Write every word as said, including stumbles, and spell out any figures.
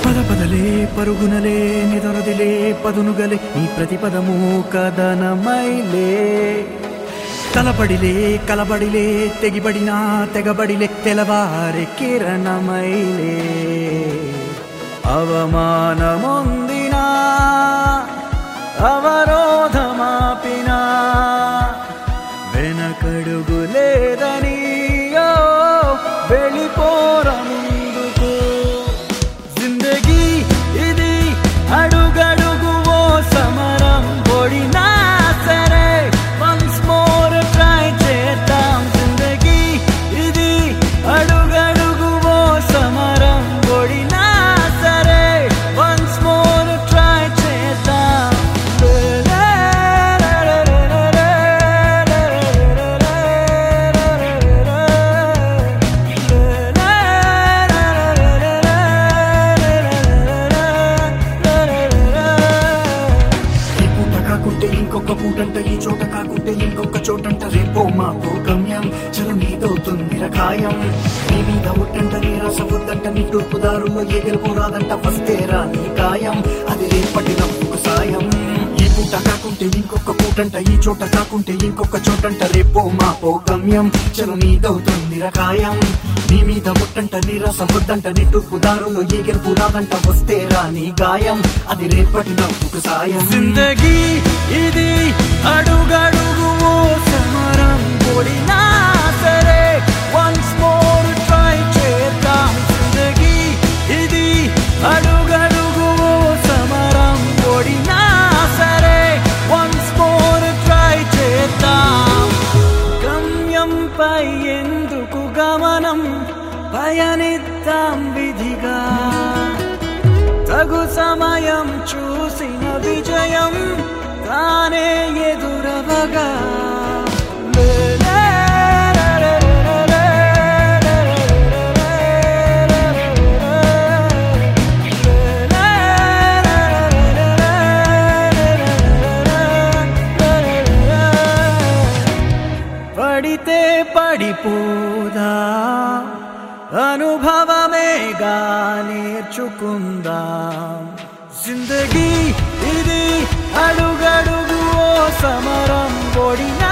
పద పదలే పరుగునలే నిదొరదిలే పదునుగలే నీ ప్రతిపదము కదనమైలే తలపడిలే కలబడిలే తెగిబడినా తెగబడిలే తెలవారే కిరణమైలే అవమానమొందినా అవరోధమాపినా వెనకడుగు లేదని వెళ్ళిపోర ముందుకు జిందగీ ఇది అడుగడుగు ఓ సమరం పొడినా సరే వన్స్ మోర్ ట్రై చేద్దాం జిందగీ ఇది అడుగడుగు ఓ సమరం పొడినా సరే వన్స్ మోర్ ట్రై చేద్దాం ఇంకొక పూటంట ఈ చోట కాకుంటే ఇంకొక చోటంట రేపో మాపో గమ్యం చలు నీదవుతుంది రకాయం నీ మీద ఒట్టంట నీ రస వద్దంట నీ తూర్పు దారుల్లో ఏ గెలుపు రాదంట వస్తే రా నీ కాయం అది రేపటి నవ్వుకు సాయం ఈ పూట కాకుంటే ఇంకొక పూటంట ఈ చోట కాకుంటే ఇంకొక చోటంట రేపో మాపో గమ్యం చలు నీదవుతుంది రకాయం నీ మీద ఒట్టంట నీ రస వద్దంట నీ తూర్పు దారుల్లో ఏ గెలుపు రాదంట వస్తే రా నీ గాయం అది రేపటి నవ్వుకు సాయం జిందగీ ఇది అడుగడుగు ఓ సమరం పొడినా సరే వన్స్ మోర్ ట్రై చేద్దాం జిందగీ ఇది అడుగడుగు ఓ సమరం పొడినా సరే వన్స్ మోర్ ట్రై చేద్దాం గమ్యంపై ఎందుకు గమనం పయనిద్దాం విధిగా తగు సమయం చూసిన విజయం తానే ఎదురవగా పడితే పడిపోదా అనుభవమేగా నేర్చుకుందాం జిందగీ ఇది అడుగడుగు ఓ సమరం పొడిన